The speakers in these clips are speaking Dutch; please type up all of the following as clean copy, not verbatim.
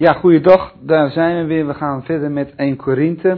Ja, goeiedag, daar zijn we weer. We gaan verder met 1 Korinthe.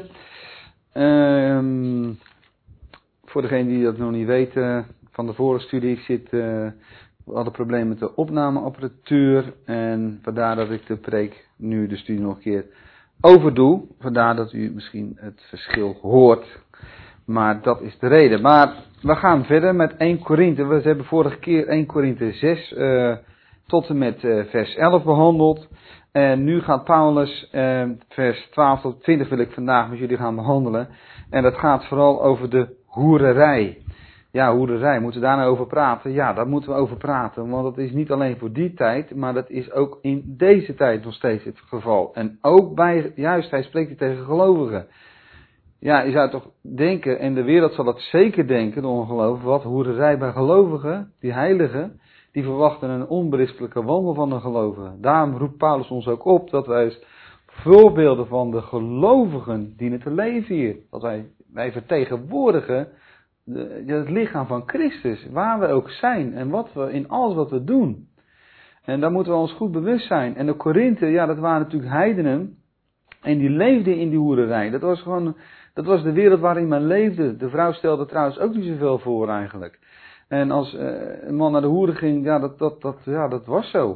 Voor degenen die dat nog niet weten, van de vorige studie, we hadden problemen met de opnameapparatuur. En vandaar dat ik de preek nu de studie nog een keer overdoe. Vandaar dat u misschien het verschil hoort. Maar dat is de reden. Maar we gaan verder met 1 Korinthe. We hebben vorige keer 1 Korinthe 6 tot en met vers 11 behandeld. En nu gaat Paulus, vers 12 tot 20 wil ik vandaag met jullie gaan behandelen. En dat gaat vooral over de hoererij. Ja, hoererij, moeten we daar nou over praten? Ja, daar moeten we over praten. Want dat is niet alleen voor die tijd, maar dat is ook in deze tijd nog steeds het geval. En ook hij spreekt hier tegen gelovigen. Ja, je zou toch denken, en de wereld zal het zeker denken, de ongelovigen, wat hoererij bij gelovigen, die heiligen, die verwachten een onberispelijke wandel van de gelovigen. Daarom roept Paulus ons ook op dat wij als voorbeelden van de gelovigen dienen te leven hier. Dat wij vertegenwoordigen het lichaam van Christus, waar we ook zijn en in alles wat we doen. En daar moeten we ons goed bewust zijn. En de Korinthe, ja, dat waren natuurlijk heidenen en die leefden in die hoererij. Dat was de wereld waarin men leefde. De vrouw stelde trouwens ook niet zoveel voor eigenlijk. En als een man naar de hoeren ging, dat was zo.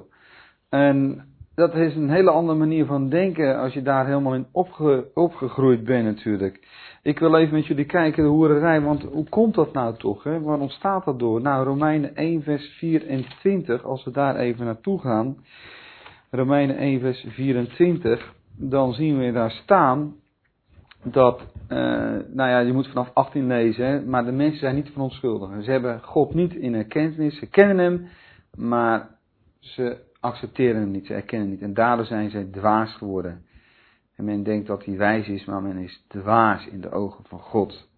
En dat is een hele andere manier van denken als je daar helemaal in opgegroeid bent natuurlijk. Ik wil even met jullie kijken, de hoererij, want hoe komt dat nou toch? Hè? Waar ontstaat dat door? Nou, Romeinen 1 vers 24, als we daar even naartoe gaan. Romeinen 1 vers 24, dan zien we daar staan dat, je moet vanaf 18 lezen, hè, maar de mensen zijn niet verontschuldigd. Ze hebben God niet in erkentenis, ze kennen hem, maar ze accepteren hem niet, ze erkennen hem niet. En daardoor zijn ze dwaas geworden. En men denkt dat hij wijs is, maar men is dwaas in de ogen van God.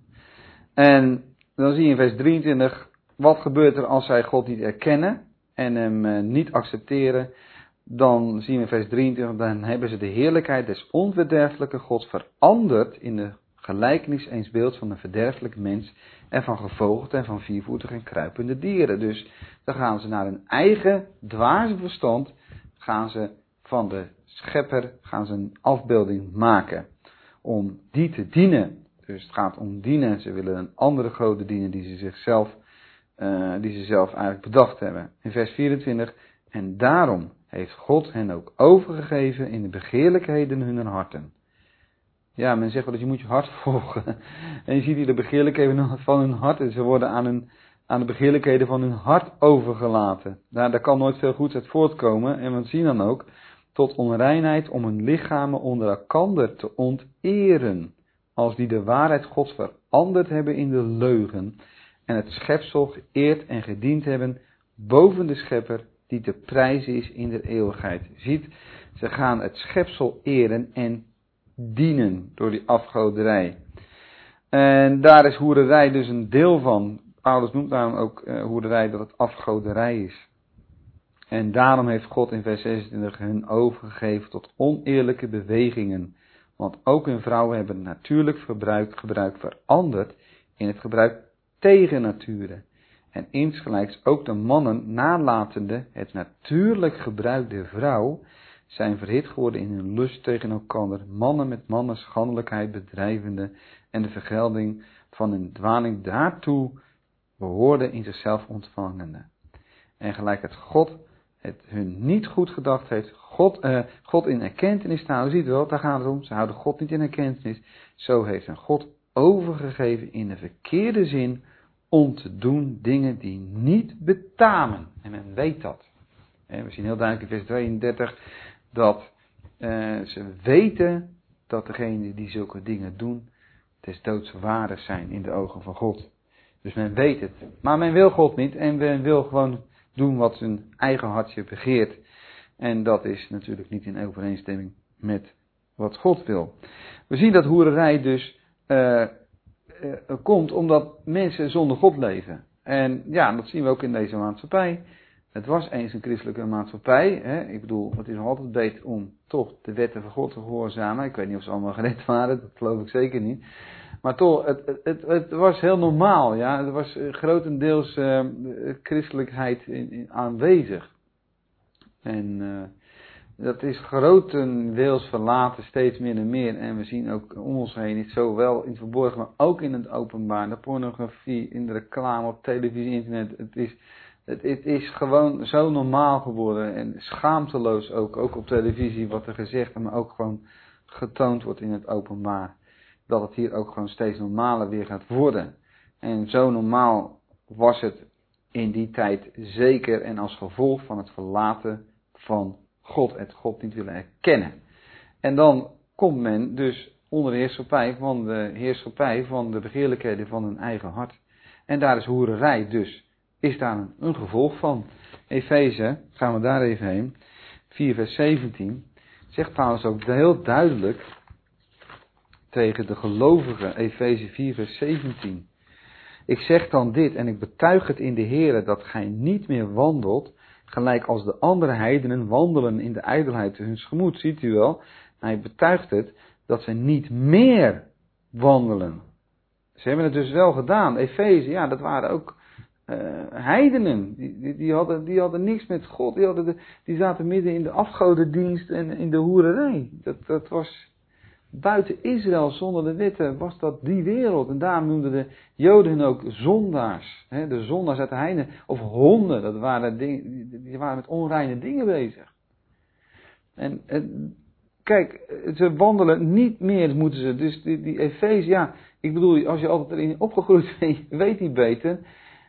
En dan zie je in vers 23, wat gebeurt er als zij God niet erkennen en hem niet accepteren? Dan zien we in vers 23, dan hebben ze de heerlijkheid des onverderfelijke Gods veranderd in de gelijkenis eens beeld van een verderfelijk mens en van gevogelte en van viervoetige en kruipende dieren. Dus dan gaan ze naar hun eigen dwaze verstand, gaan ze van de schepper, gaan ze een afbeelding maken om die te dienen. Dus het gaat om dienen, ze willen een andere goden dienen die ze zelf eigenlijk bedacht hebben. In vers 24, en daarom heeft God hen ook overgegeven in de begeerlijkheden hunner harten. Ja, men zegt wel dat je moet je hart volgen. En je ziet hier de begeerlijkheden van hun hart. En ze worden aan de begeerlijkheden van hun hart overgelaten. Daar kan nooit veel goeds uit voortkomen. En we zien dan ook tot onreinheid om hun lichamen onder elkander te onteren. Als die de waarheid Gods veranderd hebben in de leugen. En het schepsel geëerd en gediend hebben boven de schepper die te prijzen is in de eeuwigheid. Ziet, ze gaan het schepsel eren en dienen door die afgoderij. En daar is hoererij dus een deel van. Paulus noemt daarom ook hoererij dat het afgoderij is. En daarom heeft God in vers 26 hun overgegeven tot oneerlijke bewegingen. Want ook hun vrouwen hebben het natuurlijk gebruik veranderd in het gebruik tegen nature. En insgelijks ook de mannen nalatende het natuurlijk gebruik der vrouw zijn verhit geworden in hun lust tegen elkander, mannen met mannen schandelijkheid bedrijvende en de vergelding van hun dwaling daartoe behoorde in zichzelf ontvangende. En gelijk het hun niet goed gedacht heeft, God in erkentenis te houden, ziet u wel, daar gaat het om, ze houden God niet in erkentenis, zo heeft hen God overgegeven in de verkeerde zin, om te doen dingen die niet betamen. En men weet dat. En we zien heel duidelijk in vers 32 dat ze weten dat degenen die zulke dingen doen des doods waardig zijn in de ogen van God. Dus men weet het. Maar men wil God niet en men wil gewoon doen wat zijn eigen hartje begeert. En dat is natuurlijk niet in overeenstemming met wat God wil. We zien dat hoererij dus komt omdat mensen zonder God leven. En ja, dat zien we ook in deze maatschappij. Het was eens een christelijke maatschappij. Hè? Ik bedoel, het is nog altijd beter om toch de wetten van God te gehoorzamen. Ik weet niet of ze allemaal gered waren, dat geloof ik zeker niet. Maar toch, het was heel normaal. Ja? Er was grotendeels christelijkheid aanwezig. En Dat is grotendeels verlaten, steeds meer en meer. En we zien ook om ons heen, niet zowel in het verborgen, maar ook in het openbaar. De pornografie, in de reclame, op televisie, internet. Het is gewoon zo normaal geworden. En schaamteloos ook op televisie wat er gezegd, maar ook gewoon getoond wordt in het openbaar. Dat het hier ook gewoon steeds normaler weer gaat worden. En zo normaal was het in die tijd zeker en als gevolg van het verlaten van God, het God niet willen erkennen. En dan komt men dus onder de heerschappij van de begeerlijkheden van hun eigen hart. En daar is hoererij dus, is daar een gevolg van. Efeze, gaan we daar even heen, 4 vers 17, zegt Paulus ook heel duidelijk tegen de gelovigen, Efeze 4 vers 17. Ik zeg dan dit en ik betuig het in de Here dat gij niet meer wandelt, gelijk als de andere heidenen wandelen in de ijdelheid huns gemoed. Ziet u wel, hij betuigt het dat ze niet meer wandelen. Ze hebben het dus wel gedaan. Efeze, ja, dat waren ook heidenen. Die hadden niks met God. Die zaten midden in de afgodendienst en in de hoererij. Dat was buiten Israël zonder de wetten, was dat die wereld. En daarom noemden de Joden hun ook zondaars. De zondaars uit de heiden. Of honden, die waren met onreine dingen bezig. En kijk, ze wandelen niet meer, moeten ze. Dus die Efeze, ja, ik bedoel, als je altijd erin opgegroeid bent, je weet niet beter.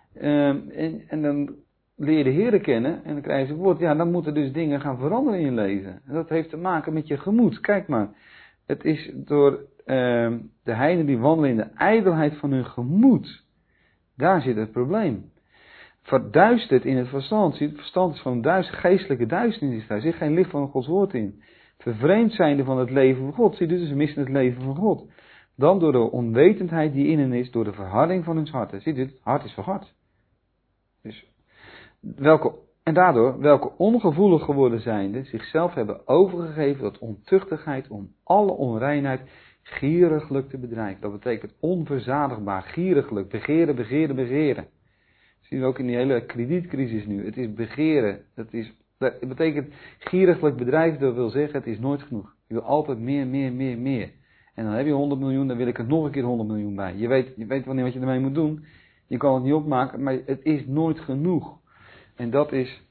En dan leer je de Heere kennen en dan krijg je het woord. Ja, dan moeten dus dingen gaan veranderen in je leven. En dat heeft te maken met je gemoed. Kijk maar, het is door de heidenen die wandelen in de ijdelheid van hun gemoed. Daar zit het probleem. Verduisterd in het verstand. Het verstand is van geestelijke duisternis. Daar zit geen licht van Gods woord in. Vervreemd zijnde van het leven van God. Zie je, dus ze missen het leven van God. Dan door de onwetendheid die in hen is, door de verharding van hun harten. Zie je, het hart is verhard. Dus, daardoor, welke ongevoelig geworden zijnde, zichzelf hebben overgegeven tot ontuchtigheid om alle onreinheid gieriglijk te bedrijven. Dat betekent onverzadigbaar, gieriglijk, begeren. Dat zien we ook in die hele kredietcrisis nu. Het is begeren. Dat betekent gieriglijk bedrijven, dat wil zeggen, het is nooit genoeg. Je wil altijd meer. En dan heb je 100 miljoen, dan wil ik er nog een keer 100 miljoen bij. Je weet wanneer wat je ermee moet doen. Je kan het niet opmaken, maar het is nooit genoeg. En dat is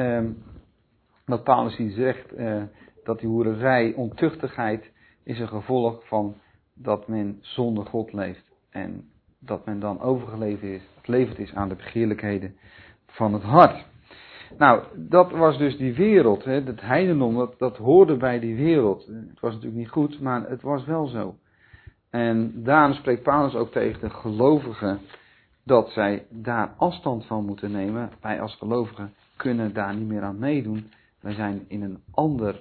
wat Paulus hier zegt, dat die hoererij, ontuchtigheid, is een gevolg van dat men zonder God leeft. En dat men dan overgeleverd is aan de begeerlijkheden van het hart. Nou, dat was dus die wereld. Het heidendom, dat hoorde bij die wereld. Het was natuurlijk niet goed, maar het was wel zo. En daarom spreekt Paulus ook tegen de gelovigen dat zij daar afstand van moeten nemen. Wij als gelovigen kunnen daar niet meer aan meedoen. Wij zijn in een ander,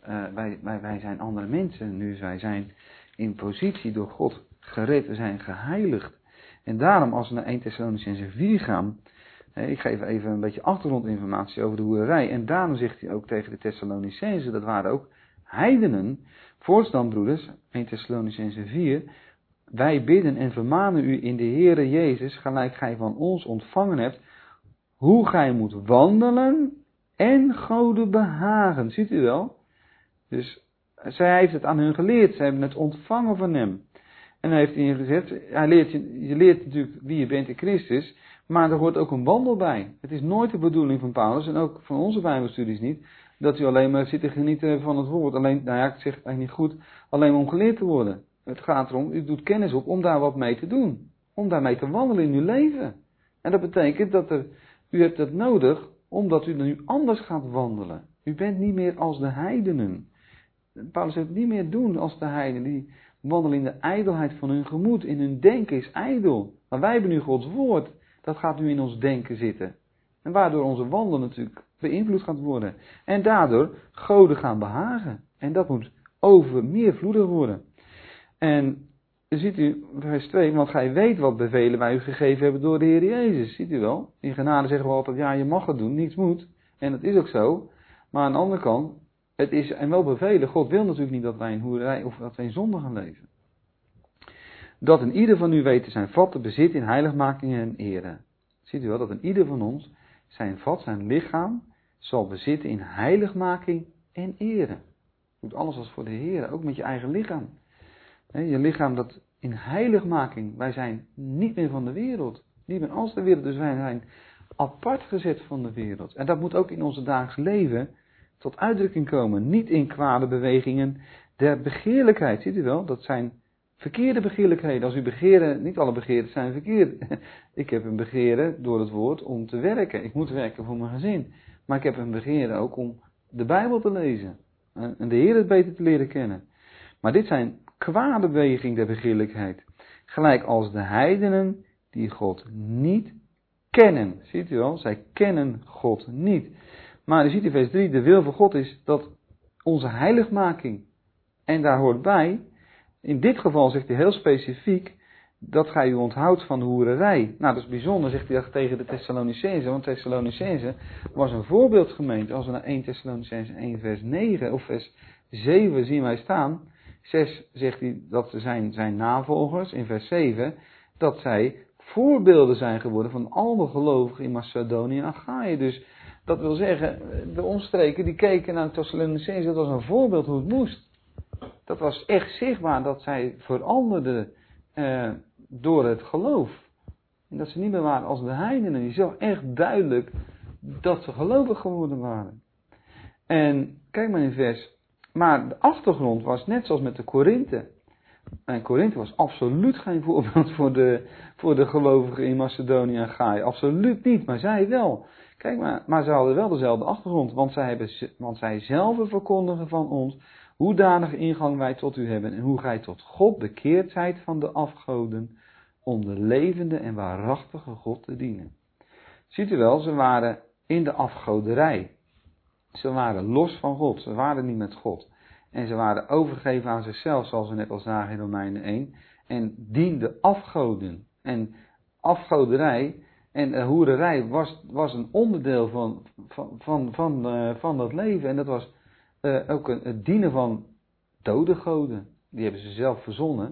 wij zijn andere mensen nu. Wij zijn in positie door God gered, we zijn geheiligd. En daarom als we naar 1 Thessalonicenzen 4 gaan, ik geef even een beetje achtergrondinformatie over de hoererij. En daarom zegt hij ook tegen de Thessalonicenzen, dat waren ook heidenen. Voorts dan broeders, 1 Thessalonicenzen 4, wij bidden en vermanen u in de Heere Jezus, gelijk gij van ons ontvangen hebt, hoe gij moet wandelen en Gode behagen. Ziet u wel? Dus zij heeft het aan hun geleerd, zij hebben het ontvangen van hem. En hij heeft ihnen gezegd, je leert natuurlijk wie je bent in Christus, maar er hoort ook een wandel bij. Het is nooit de bedoeling van Paulus, en ook van onze Bijbelstudies niet, dat u alleen maar zit te genieten van het woord. Alleen, nou ja, ik zeg het eigenlijk niet goed, alleen maar om geleerd te worden. Het gaat erom, u doet kennis op om daar wat mee te doen. Om daarmee te wandelen in uw leven. En dat betekent dat u hebt het nodig, omdat u nu anders gaat wandelen. U bent niet meer als de heidenen. Paulus zegt niet meer doen als de heidenen. Die wandelen in de ijdelheid van hun gemoed. In hun denken is ijdel. Maar wij hebben nu Gods woord. Dat gaat nu in ons denken zitten. En waardoor onze wandel natuurlijk beïnvloed gaat worden. En daardoor goden gaan behagen. En dat moet meervloedig worden. En ziet u, vers 2, want gij weet wat bevelen wij u gegeven hebben door de Heer Jezus. Ziet u wel? In genade zeggen we altijd, ja, je mag het doen, niets moet. En dat is ook zo. Maar aan de andere kant, het is en wel bevelen. God wil natuurlijk niet dat wij in hoerij of dat wij in zonde gaan leven. Dat een ieder van u weet te zijn vat te bezitten in heiligmaking en ere. Ziet u wel, dat een ieder van ons zijn vat, zijn lichaam, zal bezitten in heiligmaking en eren. Doe alles als voor de Heer, ook met je eigen lichaam. Je lichaam dat in heiligmaking, wij zijn niet meer van de wereld. Niet meer als de wereld, dus wij zijn apart gezet van de wereld. En dat moet ook in onze dagelijks leven tot uitdrukking komen. Niet in kwade bewegingen der begeerlijkheid. Ziet u wel, dat zijn verkeerde begeerlijkheden. Als u begeren, niet alle begeerten zijn verkeerd. Ik heb een begeren door het woord om te werken. Ik moet werken voor mijn gezin. Maar ik heb een begeren ook om de Bijbel te lezen. En de Heer het beter te leren kennen. Maar dit zijn kwade bewegingen der begeerlijkheid. Gelijk als de heidenen die God niet kennen. Ziet u wel, zij kennen God niet. Maar u ziet in vers 3, de wil van God is dat onze heiligmaking. En daar hoort bij, in dit geval zegt hij heel specifiek, dat gij u onthoudt van de hoererij. Nou, dat is bijzonder, zegt hij dat tegen de Thessalonicenzen. Want Thessalonicenzen was een voorbeeldgemeente. Als we naar 1 Thessalonicenzen 1 vers 9 of vers 7 zien wij staan. 6 zegt hij dat ze zijn navolgers. In vers 7 dat zij voorbeelden zijn geworden van al de gelovigen in Macedonië en Achaïe. Dus dat wil zeggen, de omstreken die keken naar de Thessalonicenzen, dat was een voorbeeld hoe het moest. Dat was echt zichtbaar dat zij veranderden door het geloof. En dat ze niet meer waren als de heidenen. Die zag echt duidelijk dat ze gelovig geworden waren. En kijk maar in vers. Maar de achtergrond was net zoals met de Korinthe. En Korinthe was absoluut geen voorbeeld voor de gelovigen in Macedonië en Achaïe. Absoluut niet, maar zij wel. Kijk maar ze hadden wel dezelfde achtergrond. Want zij zelf verkondigen van ons hoedanige ingang wij tot u hebben en hoe gij tot God bekeerd zijt van de afgoden om de levende en waarachtige God te dienen. Ziet u wel, ze waren in de afgoderij. Ze waren los van God, ze waren niet met God. En ze waren overgegeven aan zichzelf, zoals we net al zagen in Romeinen 1. En dienden afgoden. En afgoderij en hoererij was een onderdeel van dat leven. En dat was ook het dienen van dode goden. Die hebben ze zelf verzonnen.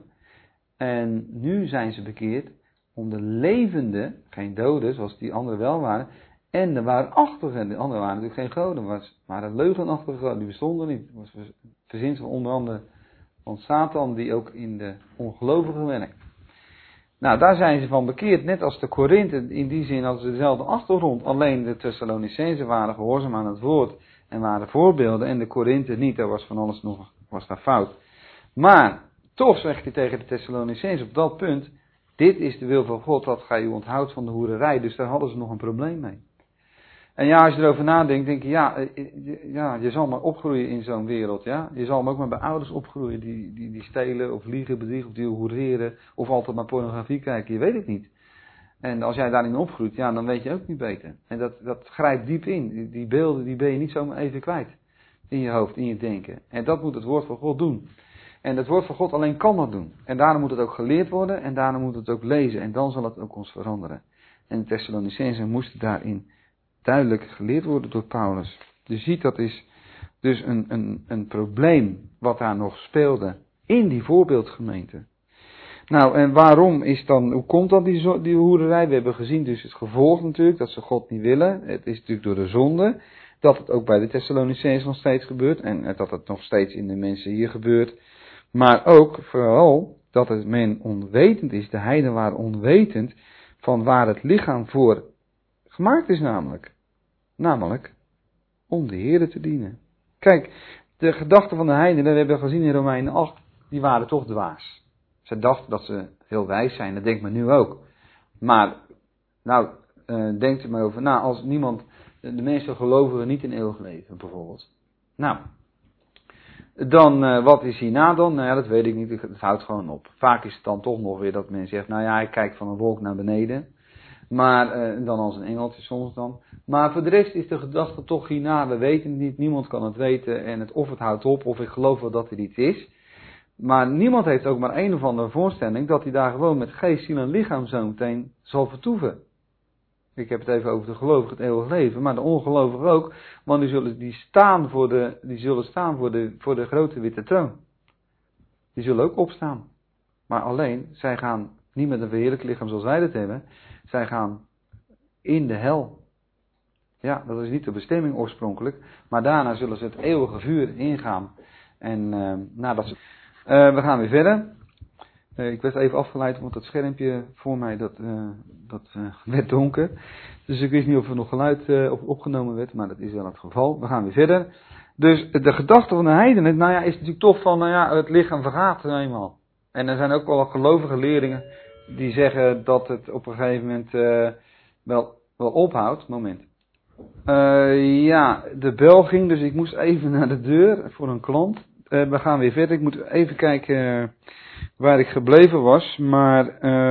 En nu zijn ze bekeerd om de levende, geen doden zoals die anderen wel waren, en de waarachtige. De anderen waren natuurlijk geen goden, waren leugenachtige goden, die bestonden niet. Het was verzinsel onder andere van Satan, die ook in de ongelovigen werkt. Nou, daar zijn ze van bekeerd, net als de Korinthe, in die zin hadden ze dezelfde achtergrond. Alleen de Thessalonicenzen waren gehoorzaam aan het woord en waren voorbeelden, en de Korinthe niet, daar was van alles nog, was daar fout. Maar, toch zegt hij tegen de Thessalonicenzen op dat punt, dit is de wil van God, dat gij u onthoudt van de hoererij, dus daar hadden ze nog een probleem mee. En ja, als je erover nadenkt, denk je, je zal maar opgroeien in zo'n wereld, ja. Je zal maar ook maar bij ouders opgroeien die stelen of liegen, bedriegen of die hoereren of altijd maar pornografie kijken, je weet het niet. En als jij daarin opgroeit, ja, dan weet je ook niet beter. En dat grijpt diep in. Die beelden, die ben je niet zomaar even kwijt. In je hoofd, in je denken. En dat moet het woord van God doen. En het woord van God alleen kan dat doen. En daarom moet het ook geleerd worden en daarom moet het ook lezen. En dan zal het ook ons veranderen. En de Thessalonicenzen moesten daarin duidelijk geleerd worden door Paulus. Je ziet, dat is dus een probleem wat daar nog speelde in die voorbeeldgemeente. Nou, en waarom is dan, hoe komt dan die hoererij? We hebben gezien dus het gevolg natuurlijk, dat ze God niet willen. Het is natuurlijk door de zonde, dat het ook bij de Thessalonicenzen nog steeds gebeurt. En dat het nog steeds in de mensen hier gebeurt. Maar ook, vooral, dat het men onwetend is, de heiden waren onwetend van waar het lichaam voor gemaakt is namelijk. Namelijk, om de Heere te dienen. Kijk, de gedachten van de heidenen, we hebben gezien in Romeinen 8, die waren toch dwaas. Ze dachten dat ze heel wijs zijn, dat denkt men nu ook. Maar, nou, denkt er maar over na, als niemand, de mensen geloven niet in eeuwig leven, bijvoorbeeld. Nou, dan, wat is hierna dan? Nou ja, dat weet ik niet, het houdt gewoon op. Vaak is het dan toch nog weer dat men zegt, nou ja, ik kijk van een wolk naar beneden. Maar, dan als een engeltje soms dan. Maar voor de rest is de gedachte toch hierna, we weten het niet, niemand kan het weten. En of het houdt op, of ik geloof wel dat er iets is. Maar niemand heeft ook maar een of andere voorstelling dat hij daar gewoon met geest, ziel en lichaam zo meteen zal vertoeven. Ik heb het even over de gelovigen, het eeuwig leven, maar de ongelovigen ook. Want die zullen staan voor de grote witte troon. Die zullen ook opstaan. Maar alleen, zij gaan niet met een verheerlijk lichaam zoals wij dat hebben. Zij gaan in de hel. Ja, dat is niet de bestemming oorspronkelijk. Maar daarna zullen ze het eeuwige vuur ingaan. En we gaan weer verder. Ik werd even afgeleid, want het schermpje voor mij dat werd donker. Dus ik wist niet of er nog geluid opgenomen werd, maar dat is wel het geval. We gaan weer verder. Dus de gedachte van de heidenen, is natuurlijk toch van, het lichaam vergaat nou eenmaal. En er zijn ook wel gelovige leerlingen die zeggen dat het op een gegeven moment wel ophoudt. Moment. De bel ging, dus ik moest even naar de deur voor een klant. We gaan weer verder. Ik moet even kijken waar ik gebleven was. Maar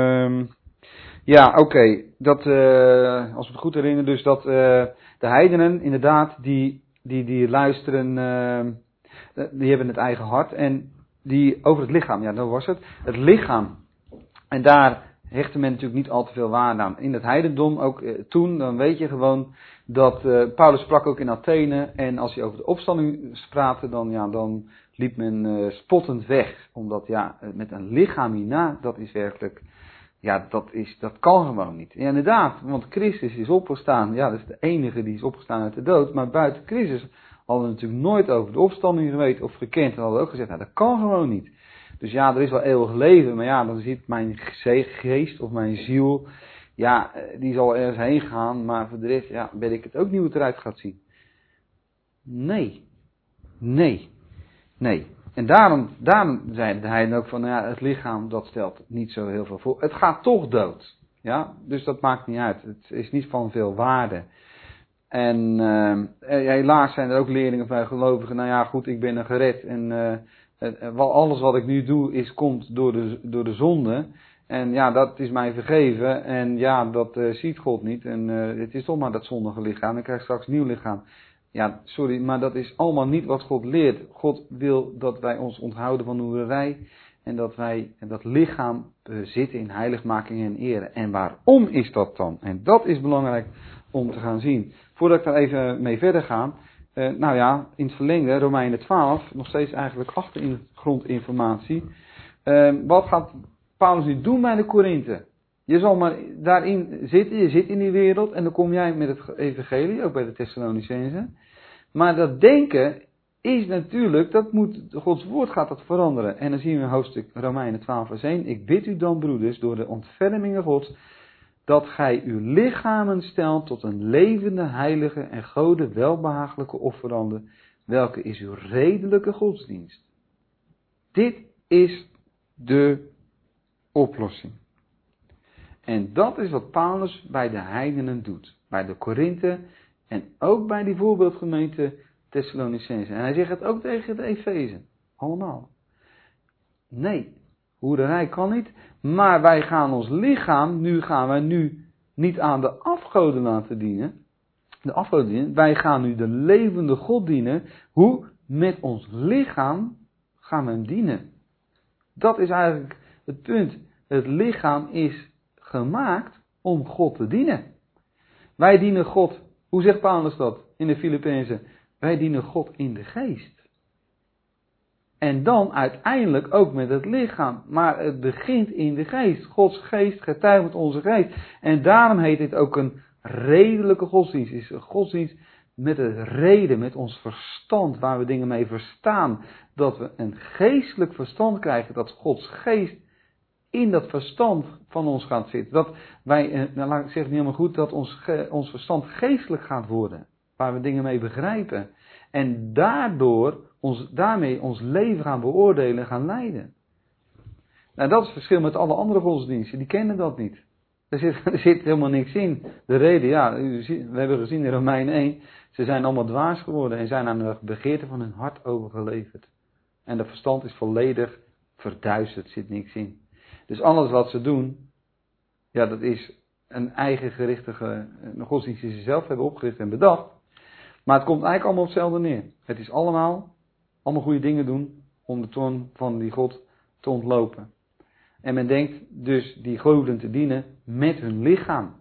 als we het goed herinneren, dus dat de heidenen inderdaad die luisteren, die hebben het eigen hart en die over het lichaam. Ja, dat was het. Het lichaam. En daar hechtte men natuurlijk niet al te veel waarde aan. In het heidendom, ook toen, dan weet je gewoon dat Paulus sprak ook in Athene. En als hij over de opstanding praatte, dan liep men spottend weg. Omdat met een lichaam hierna, dat is werkelijk, dat kan gewoon niet. Ja, inderdaad, want Christus is opgestaan. Ja, dat is de enige die is opgestaan uit de dood. Maar buiten Christus hadden we natuurlijk nooit over de opstanding geweten of gekend. En hadden we ook gezegd, dat kan gewoon niet. Dus er is wel eeuwig leven, maar dan ziet mijn geest of mijn ziel, die zal ergens heen gaan, maar voor de rest, weet ik het ook niet hoe het eruit gaat zien. Nee. En daarom zei hij ook van, het lichaam, dat stelt niet zo heel veel voor. Het gaat toch dood. Ja, dus dat maakt niet uit. Het is niet van veel waarde. En helaas zijn er ook leerlingen van gelovigen, goed, ik ben er gered en alles wat ik nu doe komt door de zonde. En dat is mij vergeven. En dat ziet God niet. En het is toch maar dat zondige lichaam. Ik krijg straks een nieuw lichaam. Ja, sorry, maar dat is allemaal niet wat God leert. God wil dat wij ons onthouden van hoererij. En dat wij dat lichaam bezitten in heiligmaking en ere. En waarom is dat dan? En dat is belangrijk om te gaan zien. Voordat ik daar even mee verder ga. In het verlengde, Romeinen 12, nog steeds eigenlijk achtergrondinformatie. Wat gaat Paulus nu doen bij de Korinthe? Je zal maar daarin zitten, je zit in die wereld en dan kom jij met het evangelie, ook bij de Thessalonicenzen. Maar dat denken is natuurlijk, Gods woord gaat dat veranderen. En dan zien we in hoofdstuk Romeinen 12 vers 1. Ik bid u dan, broeders, door de ontfermingen Gods, dat gij uw lichamen stelt tot een levende, heilige en Gode welbehagelijke offerande, welke is uw redelijke godsdienst. Dit is de oplossing. En dat is wat Paulus bij de heidenen doet. Bij de Korinthe en ook bij die voorbeeldgemeente Thessalonicenzen. En hij zegt het ook tegen de Efezen. Allemaal. Nee, hoererij kan niet. Maar wij gaan ons lichaam, gaan wij nu niet aan de afgoden laten dienen. De afgoden dienen. Wij gaan nu de levende God dienen. Hoe? Met ons lichaam gaan we hem dienen. Dat is eigenlijk het punt. Het lichaam is gemaakt om God te dienen. Wij dienen God. Hoe zegt Paulus dat in de Filippenzen? Wij dienen God in de geest. En dan uiteindelijk ook met het lichaam. Maar het begint in de geest. Gods geest getuigt met onze geest. En daarom heet dit ook een redelijke godsdienst. Het is een godsdienst met het reden, met ons verstand, waar we dingen mee verstaan. Dat we een geestelijk verstand krijgen, dat Gods geest in dat verstand van ons gaat zitten. Dat wij, laat ik zeggen niet helemaal goed, dat ons verstand geestelijk gaat worden. Waar we dingen mee begrijpen. En daarmee ons leven gaan beoordelen en gaan leiden. Nou, dat is het verschil met alle andere godsdiensten. Die kennen dat niet. Er zit helemaal niks in. De reden, we hebben gezien in Romeinen 1. Ze zijn allemaal dwaas geworden en zijn aan de begeerte van hun hart overgeleverd. En de verstand is volledig verduisterd, zit niks in. Dus alles wat ze doen, dat is een eigen gerichtige godsdienst die ze zelf hebben opgericht en bedacht. Maar het komt eigenlijk allemaal op hetzelfde neer. Het is allemaal goede dingen doen om de toorn van die God te ontlopen. En men denkt dus die goden te dienen met hun lichaam.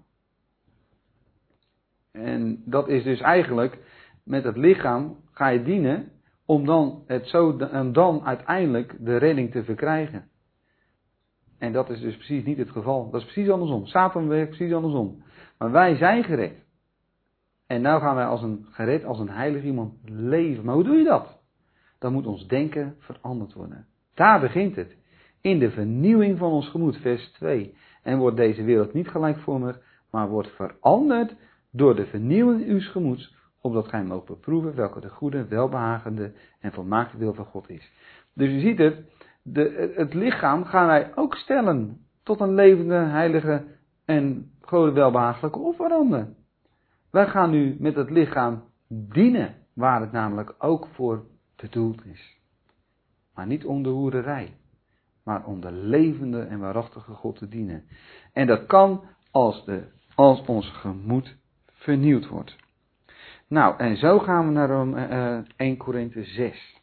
En dat is dus eigenlijk, met het lichaam ga je dienen om dan uiteindelijk de redding te verkrijgen. En dat is dus precies niet het geval. Dat is precies andersom. Satan werkt precies andersom. Maar wij zijn gered. En nou gaan wij als een heilig iemand leven. Maar hoe doe je dat? Dan moet ons denken veranderd worden. Daar begint het. In de vernieuwing van ons gemoed, vers 2. En wordt deze wereld niet gelijkvormig, maar wordt veranderd door de vernieuwing uws gemoeds, opdat gij moogt beproeven welke de goede, welbehagende en volmaakte wil van God is. Dus u ziet het, het lichaam gaan wij ook stellen tot een levende, heilige en Gode welbehagelijke offerande. Wij gaan nu met het lichaam dienen, waar het namelijk ook voor bedoeld is. Maar niet om de hoererij, maar om de levende en waarachtige God te dienen. En dat kan als ons gemoed vernieuwd wordt. Nou, en zo gaan we naar 1 Korinthe 6.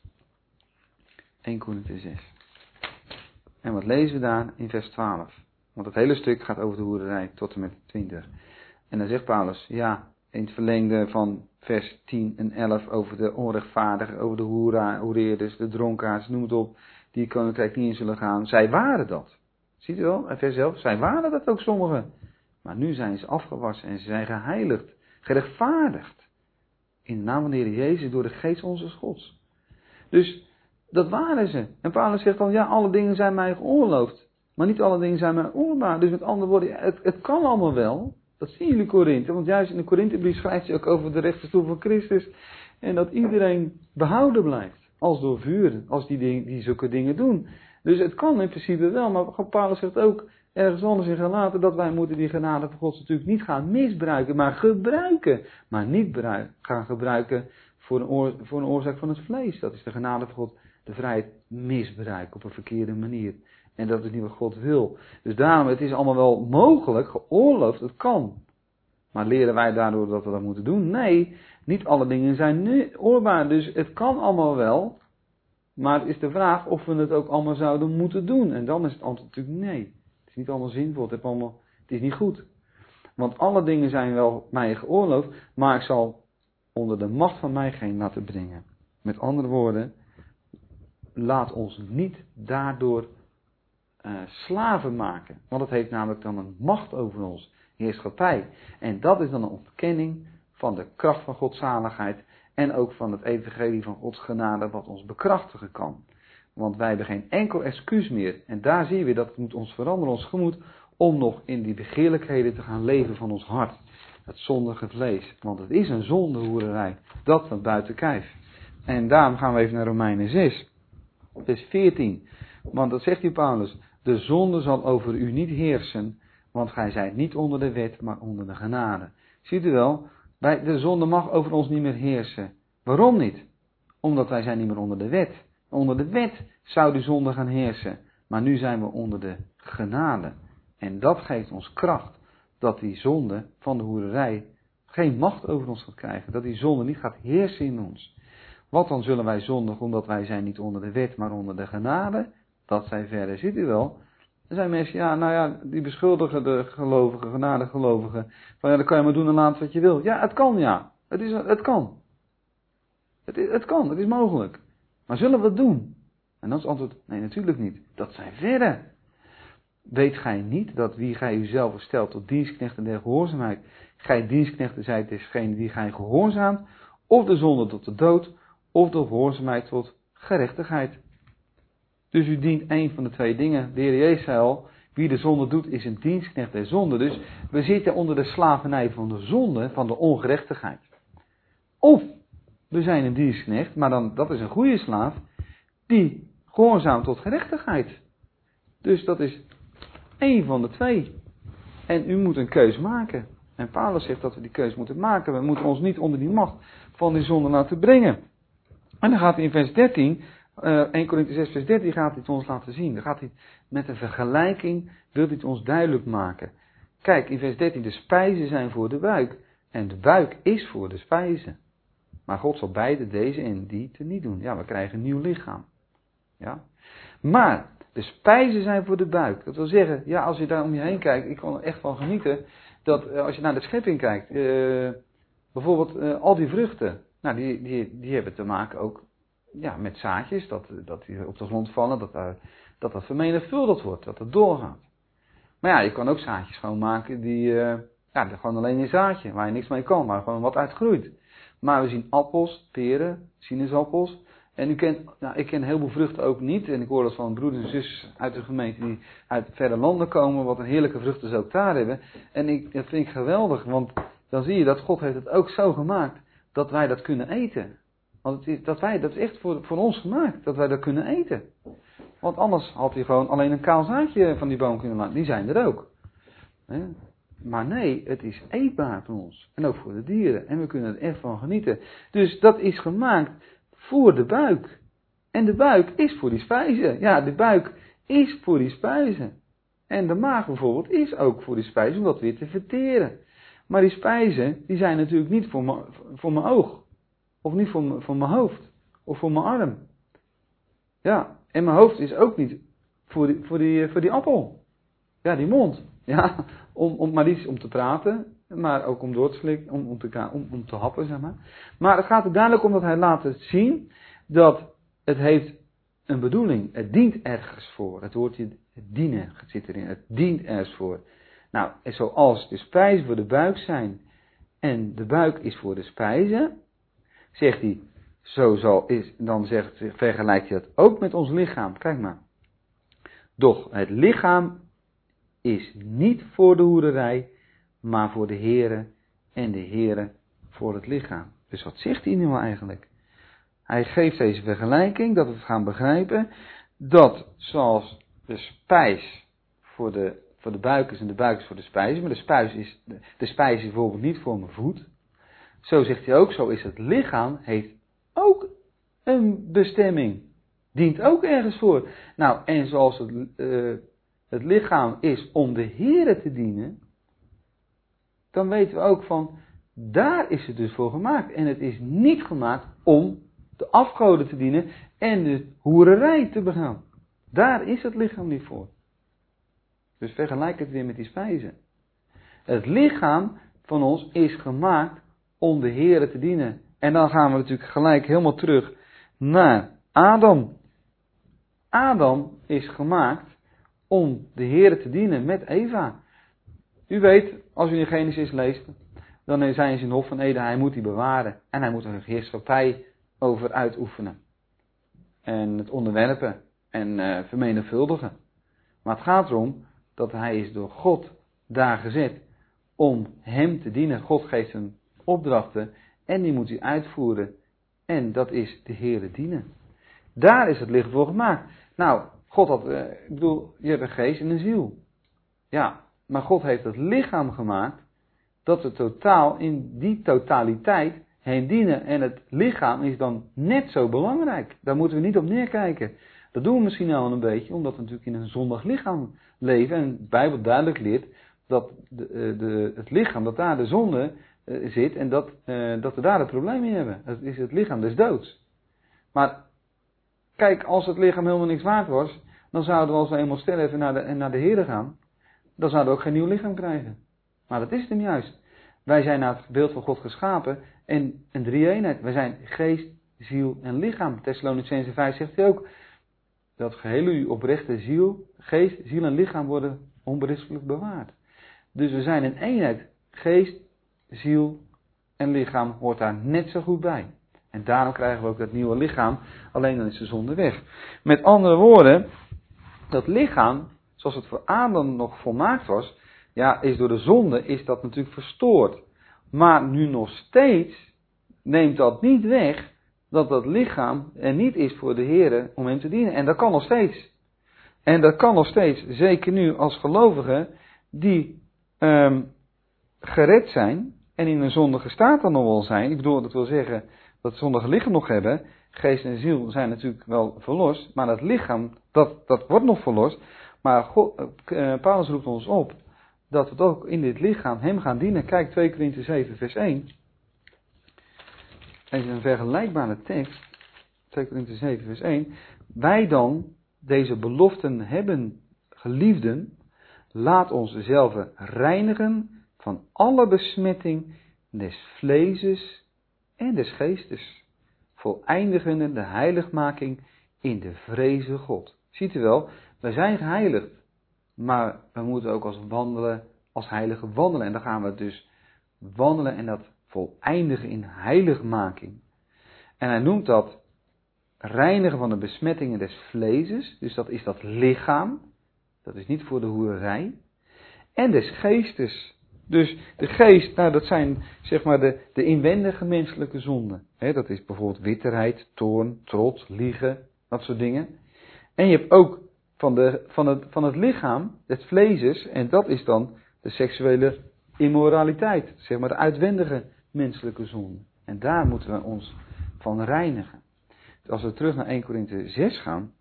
1 Korinthe 6. En wat lezen we daar in vers 12? Want het hele stuk gaat over de hoererij tot en met 20. En dan zegt Paulus, ja, in het verlengde van vers 10 en 11 over de onrechtvaardigen, over de hoereerders, de dronkaards, noem het op, die het koninkrijk niet in zullen gaan. Zij waren dat. Ziet u wel, in vers 11, zij waren dat ook sommigen. Maar nu zijn ze afgewassen en ze zijn geheiligd, gerechtvaardigd. In de naam van de Heer Jezus door de geest onze Gods. Dus dat waren ze. En Paulus zegt dan, ja, alle dingen zijn mij geoorloofd. Maar niet alle dingen zijn mij oorbaar. Dus met andere woorden, het kan allemaal wel. Dat zien jullie Korinthe. Want juist in de Korinthebrief schrijft hij ook over de rechterstoel van Christus. En dat iedereen behouden blijft. Als door vuur. Als die zulke dingen doen. Dus het kan in principe wel. Maar Paulus zegt ook ergens anders in Galaten dat wij moeten die genade van God natuurlijk niet gaan misbruiken. Maar gebruiken. Maar niet gaan gebruiken voor een oorzaak van het vlees. Dat is de genade van God. De vrijheid misbruiken op een verkeerde manier. En dat is niet wat God wil. Dus daarom, het is allemaal wel mogelijk, geoorloofd, het kan. Maar leren wij daardoor dat we dat moeten doen? Nee, niet alle dingen zijn nu oorbaar. Dus het kan allemaal wel. Maar het is de vraag of we het ook allemaal zouden moeten doen. En dan is het antwoord natuurlijk nee. Het is niet allemaal zinvol, het is niet goed. Want alle dingen zijn wel mij geoorloofd, maar ik zal onder de macht van mij geen laten brengen. Met andere woorden, laat ons niet daardoor slaven maken. Want het heeft namelijk dan een macht over ons, heerschappij. En dat is dan een ontkenning van de kracht van Gods zaligheid en ook van het evangelie van Gods genade wat ons bekrachtigen kan. Want wij hebben geen enkel excuus meer. En daar zie je weer dat het moet ons veranderen, ons gemoed, om nog in die begeerlijkheden te gaan leven van ons hart. Het zondige vlees. Want het is een zondehoererij. Dat van buiten kijf. En daarom gaan we even naar Romeinen 6. Vers 14. Want dat zegt hier Paulus. De zonde zal over u niet heersen. Want gij zijt niet onder de wet, maar onder de genade. Ziet u wel? De zonde mag over ons niet meer heersen. Waarom niet? Omdat wij zijn niet meer onder de wet. Onder de wet zou de zonde gaan heersen. Maar nu zijn we onder de genade. En dat geeft ons kracht. Dat die zonde van de hoererij geen macht over ons gaat krijgen. Dat die zonde niet gaat heersen in ons. Wat dan zullen wij zondigen omdat wij zijn niet onder de wet, maar onder de genade? Dat zij verder, ziet u wel. Er zijn mensen, die beschuldigen de gelovigen, genadegelovigen. Van dan kan je maar doen en laten wat je wil. Ja, het kan ja. Het kan. Het kan, het is mogelijk. Maar zullen we het doen? En dan is het antwoord, nee natuurlijk niet. Dat zijn verre. Weet gij niet dat wie gij uzelf stelt tot dienstknechten der gehoorzaamheid, gij dienstknechten zijt desgene die gij gehoorzaamt, of de zonde tot de dood, of de gehoorzaamheid tot gerechtigheid. Dus u dient een van de twee dingen. De Heer Jezus zei al, wie de zonde doet is een dienstknecht der zonde. Dus we zitten onder de slavernij van de zonde, van de ongerechtigheid. Of we zijn een dienstknecht, maar dan, dat is een goede slaaf, die gehoorzaamt tot gerechtigheid. Dus dat is één van de twee. En u moet een keus maken. En Paulus zegt dat we die keus moeten maken. We moeten ons niet onder die macht van die zonde laten brengen. En dan gaat hij in vers 13, 1 Korinthe 6 vers 13 gaat hij het ons laten zien. Dan gaat hij met een vergelijking, wil hij het ons duidelijk maken. Kijk, in vers 13, de spijzen zijn voor de buik. En de buik is voor de spijzen. Maar God zal beide deze en die te niet doen. Ja, we krijgen een nieuw lichaam. Ja. Maar de spijzen zijn voor de buik. Dat wil zeggen, ja, als je daar om je heen kijkt, ik kan er echt van genieten, dat als je naar de schepping kijkt, bijvoorbeeld al die vruchten, nou, die hebben te maken ook met zaadjes, dat die op de grond vallen, dat vermenigvuldigd wordt, dat het doorgaat. Maar ja, je kan ook zaadjes gewoon maken die Ja, gewoon alleen een zaadje, waar je niks mee kan, maar gewoon wat uitgroeit. Maar we zien appels, peren, sinaasappels. En ik ken heel veel vruchten ook niet. En ik hoor dat van broeders en zusters uit de gemeente die uit verre landen komen, wat een heerlijke vruchten ze ook daar hebben. En dat vind ik geweldig, want dan zie je dat God heeft het ook zo gemaakt dat wij dat kunnen eten. Want dat is echt voor ons gemaakt, dat wij dat kunnen eten. Want anders had hij gewoon alleen een kaal zaadje van die boom kunnen laten. Die zijn er ook. Maar nee, het is eetbaar voor ons. En ook voor de dieren. En we kunnen er echt van genieten. Dus dat is gemaakt voor de buik. En de buik is voor die spijzen. Ja, de buik is voor die spijzen. En de maag bijvoorbeeld is ook voor die spijzen om dat weer te verteren. Maar die spijzen, die zijn natuurlijk niet voor mijn oog. Of niet voor mijn hoofd. Of voor mijn arm. Ja, en mijn hoofd is ook niet voor die appel. Ja, die mond. Ja, maar niet om te praten, maar ook om door te slikken, om te happen, zeg maar. Maar het gaat er duidelijk om dat hij laat zien dat het heeft een bedoeling. Het dient ergens voor. Het woordje dienen zit erin. Het dient ergens voor. Nou, zoals de spijzen voor de buik zijn en de buik is voor de spijzen, zegt hij, dan vergelijkt hij dat ook met ons lichaam. Kijk maar. Doch het lichaam is niet voor de hoererij, maar voor de Here en de Here voor het lichaam. Dus wat zegt hij nu eigenlijk? Hij geeft deze vergelijking, dat we het gaan begrijpen, dat zoals de spijs voor de buik is en de buik is voor de spijs, maar de spijs is bijvoorbeeld niet voor mijn voet. Zo zegt hij ook, zo is het lichaam, heeft ook een bestemming. Dient ook ergens voor. Nou, en zoals het lichaam is om de Here te dienen, dan weten we ook van, daar is het dus voor gemaakt. En het is niet gemaakt om de afgoden te dienen en de hoererij te begaan. Daar is het lichaam niet voor. Dus vergelijk het weer met die spijzen. Het lichaam van ons is gemaakt om de Here te dienen. En dan gaan we natuurlijk gelijk helemaal terug naar Adam. Adam is gemaakt om de Here te dienen met Eva. U weet, als u in Genesis leest, dan zijn ze in de Hof van Eden, hij moet die bewaren. En hij moet er een heerschappij over uitoefenen. En het onderwerpen en vermenigvuldigen. Maar het gaat erom dat hij is door God daar gezet om hem te dienen. God geeft hem opdrachten en die moet hij uitvoeren. En dat is de Here dienen. Daar is het lichaam voor gemaakt. Nou, God had, je hebt een geest en een ziel. Ja, maar God heeft het lichaam gemaakt dat we totaal in die totaliteit heen dienen. En het lichaam is dan net zo belangrijk. Daar moeten we niet op neerkijken. Dat doen we misschien al een beetje, omdat we natuurlijk in een zondig lichaam leven. En de Bijbel duidelijk leert dat het lichaam, dat daar de zonde zit en dat we daar het probleem mee hebben. Het is het lichaam des doods. Maar kijk, als het lichaam helemaal niks waard was, dan zouden we als we eenmaal sterven naar de Here gaan, dan zouden we ook geen nieuw lichaam krijgen. Maar dat is het hem juist. Wij zijn naar het beeld van God geschapen en een drie-eenheid. Wij zijn geest, ziel en lichaam. Thessalonicenzen 5 zegt hij ook, dat geheel uw oprechte ziel, geest, ziel en lichaam worden onberispelijk bewaard. Dus we zijn een eenheid. Geest, ziel en lichaam hoort daar net zo goed bij. En daarom krijgen we ook dat nieuwe lichaam, alleen dan is de zonde weg. Met andere woorden, dat lichaam, zoals het voor Adam nog volmaakt was, ja, is door de zonde is dat natuurlijk verstoord. Maar nu nog steeds neemt dat niet weg dat dat lichaam er niet is voor de Here om hem te dienen. En dat kan nog steeds. En dat kan nog steeds, zeker nu als gelovigen die gered zijn en in een zondige staat dan nog wel zijn. Ik bedoel, dat wil zeggen dat zondige lichaam nog hebben. Geest en ziel zijn natuurlijk wel verlost, maar dat lichaam, dat wordt nog verlost. Maar Paulus roept ons op dat we ook in dit lichaam hem gaan dienen. Kijk, 2 Korinthe 7 vers 1. Het is een vergelijkbare tekst. 2 Korinthe 7 vers 1. Wij dan deze beloften hebben, geliefden, laat ons zelf reinigen van alle besmetting des vleeses en des geestes, voleindigende de heiligmaking in de vreze God. Ziet u wel, wij zijn geheiligd, maar we moeten ook als wandelen als heilige wandelen. En dan gaan we dus wandelen en dat voleindigen in heiligmaking. En hij noemt dat reinigen van de besmettingen des vleeses. Dus dat is dat lichaam. Dat is niet voor de hoererij. En des geestes. Dus de geest, nou dat zijn zeg maar de inwendige menselijke zonden. Dat is bijvoorbeeld bitterheid, toorn, trots, liegen, dat soort dingen. En je hebt ook van het lichaam, het vleeses, en dat is dan de seksuele immoraliteit. Zeg maar de uitwendige menselijke zonde. En daar moeten we ons van reinigen. Dus als we terug naar 1 Korinthe 6 gaan.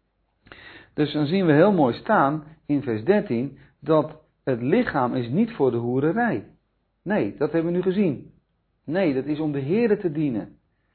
Dus dan zien we heel mooi staan in vers 13 dat het lichaam is niet voor de hoererij. Nee, dat hebben we nu gezien. Nee, dat is om de Heere te dienen.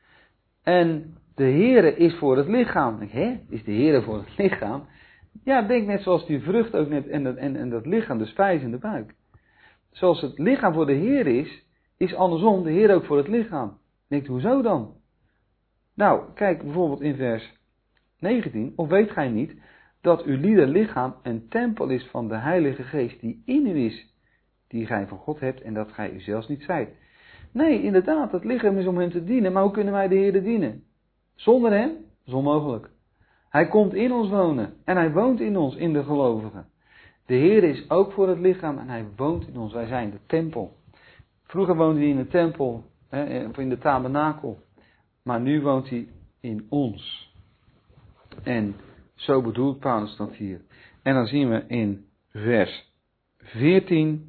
En de Heere is voor het lichaam. Is de Heere voor het lichaam? Ja, denk net zoals die vrucht ook net en dat lichaam, de spijs in de buik. Zoals het lichaam voor de Heer is andersom de Heer ook voor het lichaam. Denkt, hoezo dan? Nou, kijk bijvoorbeeld in vers 19. Of weet gij niet dat uw lieder lichaam een tempel is van de Heilige Geest die in u is, die gij van God hebt en dat gij u zelfs niet zijt. Nee, inderdaad, het lichaam is om hem te dienen, maar hoe kunnen wij de Heer dienen? Zonder hem? Dat is onmogelijk. Hij komt in ons wonen en hij woont in ons, in de gelovigen. De Heer is ook voor het lichaam en hij woont in ons. Wij zijn de tempel. Vroeger woonde hij in de tempel, of in de tabernakel. Maar nu woont hij in ons. En zo bedoelt Paulus dat hier. En dan zien we in vers 14.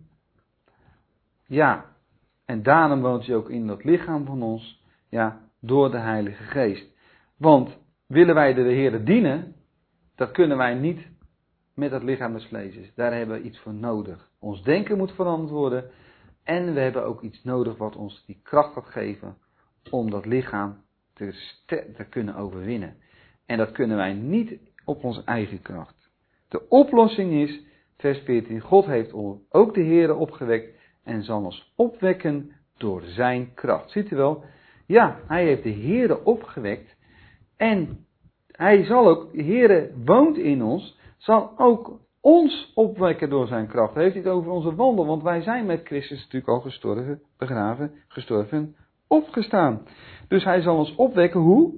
Ja, en daarom woont hij ook in dat lichaam van ons. Ja, door de Heilige Geest. Want willen wij de Heer dienen, dat kunnen wij niet met het lichaam des vleeses. Daar hebben we iets voor nodig. Ons denken moet veranderd worden. En we hebben ook iets nodig wat ons die kracht gaat geven om dat lichaam te kunnen overwinnen. En dat kunnen wij niet op onze eigen kracht. De oplossing is, vers 14, God heeft ook de Heere opgewekt en zal ons opwekken door zijn kracht. Ziet u wel? Ja, hij heeft de Heere opgewekt en hij zal ook, de Heere woont in ons, zal ook ons opwekken door zijn kracht. Hij heeft het over onze wandel, want wij zijn met Christus natuurlijk al gestorven, begraven, gestorven, opgestaan. Dus hij zal ons opwekken, hoe?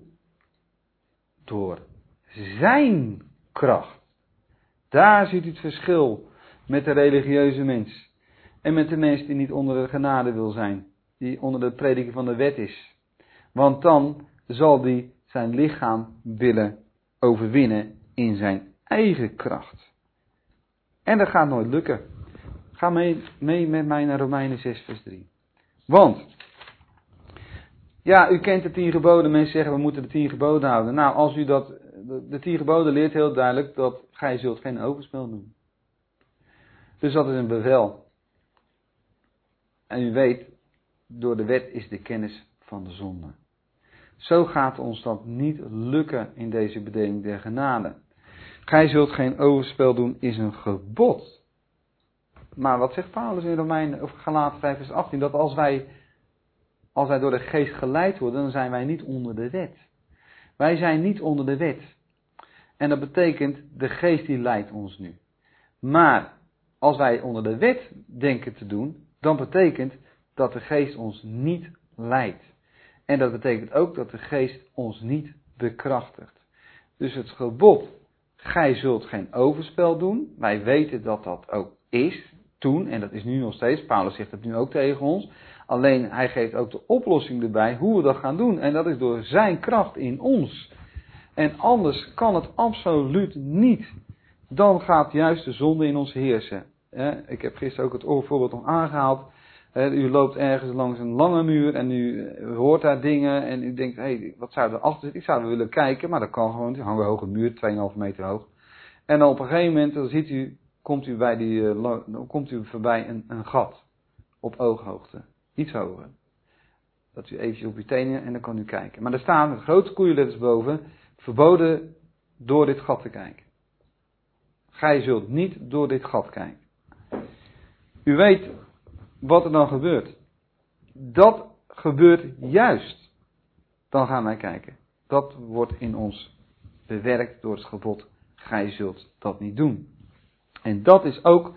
Door zijn kracht. Daar ziet u het verschil met de religieuze mens. En met de mens die niet onder de genade wil zijn. Die onder de prediking van de wet is. Want dan zal die zijn lichaam willen overwinnen in zijn eigen kracht. En dat gaat nooit lukken. Ga mee met mij naar Romeinen 6 vers 3. Want, ja, u kent de 10 geboden. Mensen zeggen we moeten de 10 geboden houden. Nou, als u de 10 geboden leert heel duidelijk dat gij zult geen overspel doen. Dus dat is een bevel. En u weet, door de wet is de kennis van de zonde. Zo gaat ons dat niet lukken in deze bedeling der genade. Gij zult geen overspel doen is een gebod. Maar wat zegt Paulus in Romeinen of Galaten 5 vers 18? Dat als wij door de geest geleid worden, dan zijn wij niet onder de wet. Wij zijn niet onder de wet. En dat betekent, de geest die leidt ons nu. Maar als wij onder de wet denken te doen, dan betekent dat de geest ons niet leidt. En dat betekent ook dat de geest ons niet bekrachtigt. Dus het gebod, gij zult geen overspel doen. Wij weten dat dat ook is toen, en dat is nu nog steeds. Paulus zegt het nu ook tegen ons. Alleen hij geeft ook de oplossing erbij hoe we dat gaan doen. En dat is door zijn kracht in ons. En anders kan het absoluut niet. Dan gaat juist de zonde in ons heersen. Ik heb gisteren ook het voorbeeld nog aangehaald. U loopt ergens langs een lange muur en u hoort daar dingen en u denkt, hé, wat zou er achter zitten? Ik zou er willen kijken, maar dat kan gewoon. Er hangt een hoge muur, 2,5 meter hoog. En dan op een gegeven moment dan komt u voorbij een gat op ooghoogte. Iets hoger. Dat u eventjes op uw tenen en dan kan u kijken. Maar er staan met grote koeienletters boven, verboden door dit gat te kijken. Gij zult niet door dit gat kijken. U weet wat er dan gebeurt. Dat gebeurt juist. Dan gaan wij kijken. Dat wordt in ons bewerkt door het gebod. Gij zult dat niet doen. En dat is ook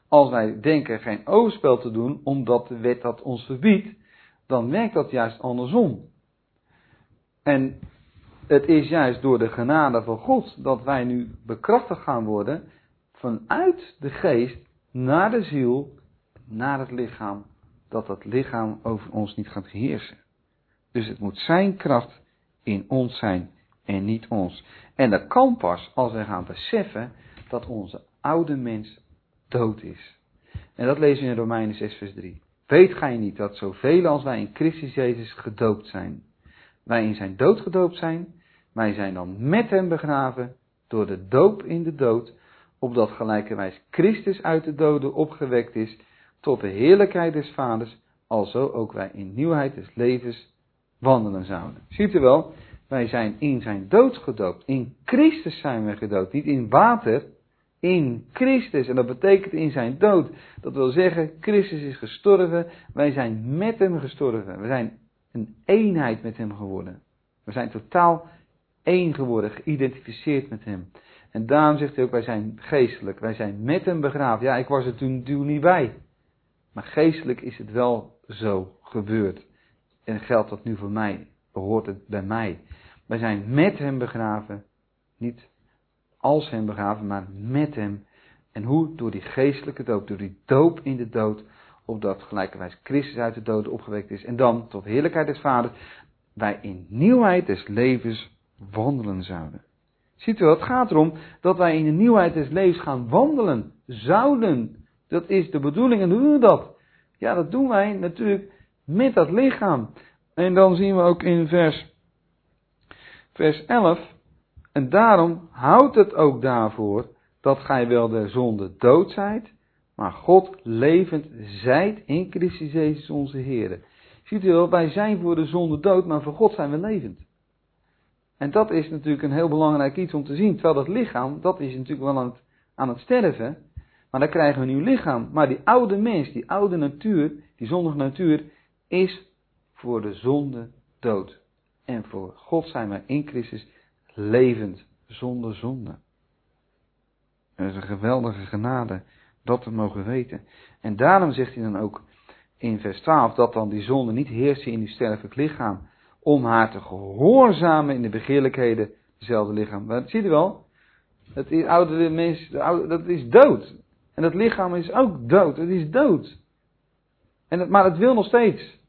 Als wij denken geen overspel te doen, omdat de wet dat ons verbiedt, dan werkt dat juist andersom. En het is juist door de genade van God dat wij nu bekrachtigd gaan worden vanuit de geest naar de ziel, naar het lichaam, dat dat lichaam over ons niet gaat heersen. Dus het moet zijn kracht in ons zijn en niet ons. En dat kan pas als we gaan beseffen dat onze oude mens dood is. En dat lezen we in Romeinen 6 vers 3. Weet gij niet dat zoveel als wij in Christus Jezus gedoopt zijn, wij in zijn dood gedoopt zijn, wij zijn dan met hem begraven door de doop in de dood, opdat gelijkerwijs Christus uit de doden opgewekt is tot de heerlijkheid des Vaders, alzo ook wij in nieuwheid des levens wandelen zouden. Ziet u wel, wij zijn in zijn dood gedoopt. In Christus zijn we gedoopt, niet in water, in Christus. En dat betekent in zijn dood. Dat wil zeggen, Christus is gestorven, wij zijn met hem gestorven. We zijn een eenheid met hem geworden. We zijn totaal één geworden, geïdentificeerd met hem. En daarom zegt hij ook, wij zijn geestelijk, wij zijn met hem begraven. Ja, ik was er toen niet bij. Maar geestelijk is het wel zo gebeurd. En geldt dat nu voor mij, behoort het bij mij. Wij zijn met hem begraven, niet als hem begraven, maar met hem. En hoe? Door die geestelijke doop, door die doop in de dood, opdat gelijkerwijs Christus uit de doden opgewekt is. En dan, tot heerlijkheid des Vaders, wij in nieuwheid des levens wandelen zouden. Ziet u wel, het gaat erom dat wij in de nieuwheid des levens gaan wandelen, zouden. Dat is de bedoeling. En hoe doen we dat? Ja, dat doen wij natuurlijk met dat lichaam. En dan zien we ook in vers 11. En daarom houdt het ook daarvoor dat gij wel der zonde dood zijt, maar God levend zijt in Christus Jezus onze Heer. Ziet u wel, wij zijn voor de zonde dood, maar voor God zijn we levend. En dat is natuurlijk een heel belangrijk iets om te zien. Terwijl dat lichaam, dat is natuurlijk wel aan het sterven. Maar dan krijgen we een nieuw lichaam. Maar die oude mens, die oude natuur, die zondige natuur, is voor de zonde dood. En voor God zijn wij in Christus levend, zonder zonde. Dat is een geweldige genade, dat we mogen weten. En daarom zegt hij dan ook in vers 12, dat dan die zonde niet heerst in uw sterfelijk lichaam, om haar te gehoorzamen in de begeerlijkheden, hetzelfde lichaam. Maar ziet u wel, het oude mens, dat is dood. En dat lichaam is ook dood, het is dood. Maar het wil nog steeds.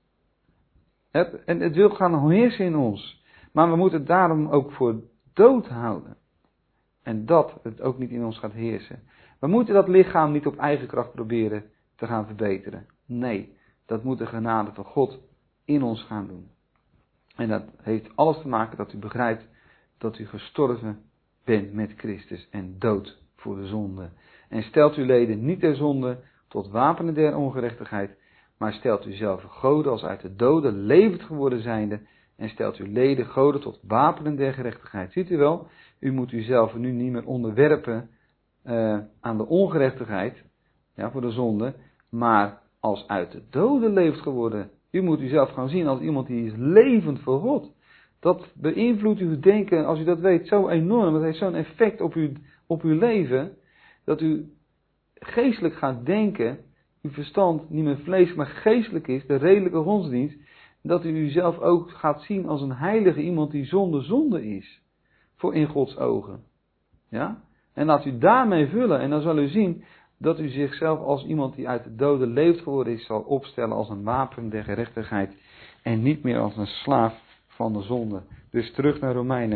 En het wil gaan heersen in ons. Maar we moeten het daarom ook voor dood houden. En dat het ook niet in ons gaat heersen. We moeten dat lichaam niet op eigen kracht proberen te gaan verbeteren. Nee, dat moet de genade van God in ons gaan doen. En dat heeft alles te maken dat u begrijpt dat u gestorven bent met Christus en dood voor de zonde. En stelt uw leden niet ter zonde tot wapenen der ongerechtigheid, maar stelt u zelf goden als uit de doden levend geworden zijnde en stelt uw leden goden tot wapenen der gerechtigheid. Ziet u wel, u moet uzelf nu niet meer onderwerpen aan de ongerechtigheid, ja, voor de zonde, maar als uit de doden levend geworden. U moet uzelf gaan zien als iemand die is levend voor God. Dat beïnvloedt uw denken, als u dat weet, zo enorm. Dat heeft zo'n effect op uw leven, dat u geestelijk gaat denken, uw verstand niet meer vlees, maar geestelijk is, de redelijke godsdienst, dat u uzelf ook gaat zien als een heilige, iemand die zonder zonde is, voor in Gods ogen. Ja? En laat u daarmee vullen, en dan zal u zien dat u zichzelf als iemand die uit de doden leeft geworden is, zal opstellen als een wapen der gerechtigheid, en niet meer als een slaaf van de zonde. Dus terug naar